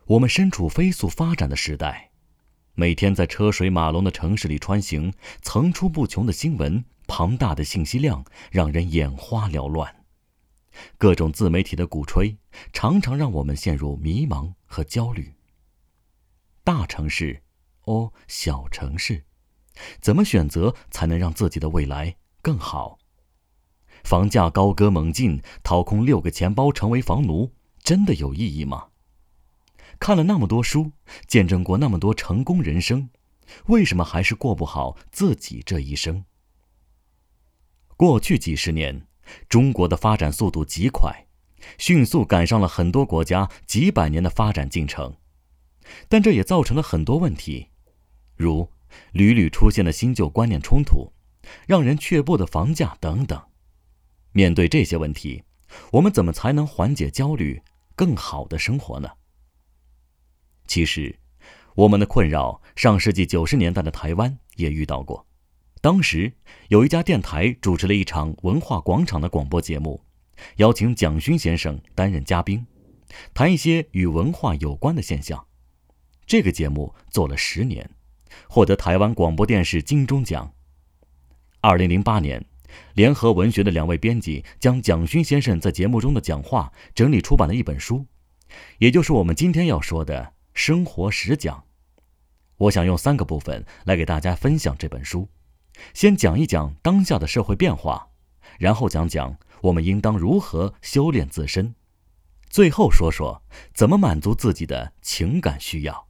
我们身处飞速发展的时代，每天在车水马龙的城市里穿行，层出不穷的新闻，庞大的信息量让人眼花缭乱。各种自媒体的鼓吹，常常让我们陷入迷茫和焦虑。大城市，小城市，怎么选择才能让自己的未来更好？房价高歌猛进，掏空6个钱包成为房奴，真的有意义吗？看了那么多书，见证过那么多成功人生，为什么还是过不好自己这一生？过去几十年，中国的发展速度极快，迅速赶上了很多国家几百年的发展进程。但这也造成了很多问题，如屡屡出现的新旧观念冲突，让人却步的房价等等。面对这些问题，我们怎么才能缓解焦虑，更好的生活呢？其实，我们的困扰，上世纪90年代的台湾也遇到过。当时，有一家电台主持了一场文化广场的广播节目，邀请蒋勋先生担任嘉宾，谈一些与文化有关的现象。这个节目做了10年，获得台湾广播电视金钟奖。2008年，联合文学的2位编辑将蒋勋先生在节目中的讲话整理出版了一本书，也就是我们今天要说的生活实讲。我想用3个部分来给大家分享这本书。先讲一讲当下的社会变化，然后讲讲我们应当如何修炼自身，最后说说怎么满足自己的情感需要。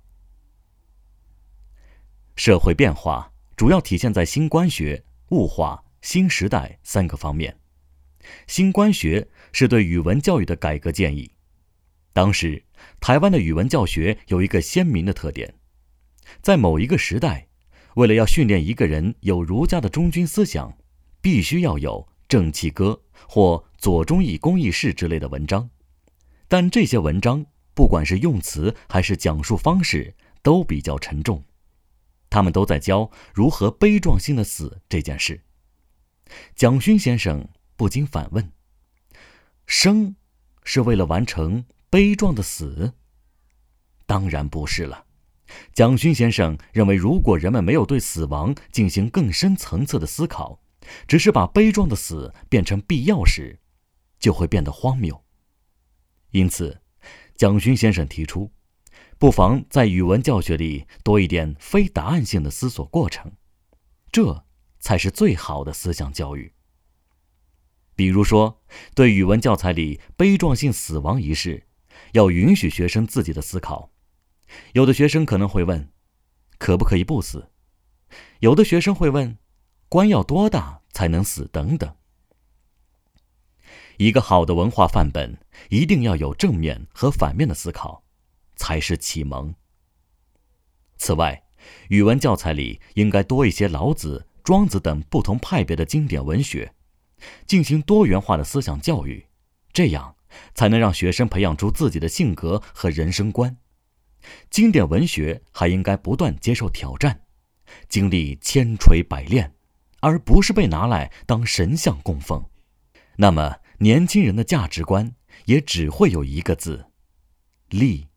社会变化主要体现在新官学、物化、新时代3个方面。新官学是对语文教育的改革建议。当时，台湾的语文教学有一个鲜明的特点，在某一个时代，为了要训练一个人有儒家的忠君思想，必须要有正气歌或左忠义公义士之类的文章。但这些文章，不管是用词还是讲述方式，都比较沉重。他们都在教如何悲壮性的死这件事。蒋勋先生不禁反问：生是为了完成悲壮的死？当然不是了。蒋勋先生认为，如果人们没有对死亡进行更深层次的思考，只是把悲壮的死变成必要时，就会变得荒谬。因此，蒋勋先生提出，不妨在语文教学里多一点非答案性的思索过程，这才是最好的思想教育。比如说，对语文教材里悲壮性死亡一事，要允许学生自己的思考。有的学生可能会问，可不可以不死？有的学生会问，官要多大才能死等等。一个好的文化范本一定要有正面和反面的思考，才是启蒙。此外，语文教材里应该多一些老子、庄子等不同派别的经典文学，进行多元化的思想教育，这样才能让学生培养出自己的性格和人生观。经典文学还应该不断接受挑战，经历千锤百炼，而不是被拿来当神像供奉。那么，年轻人的价值观也只会有一个字：利。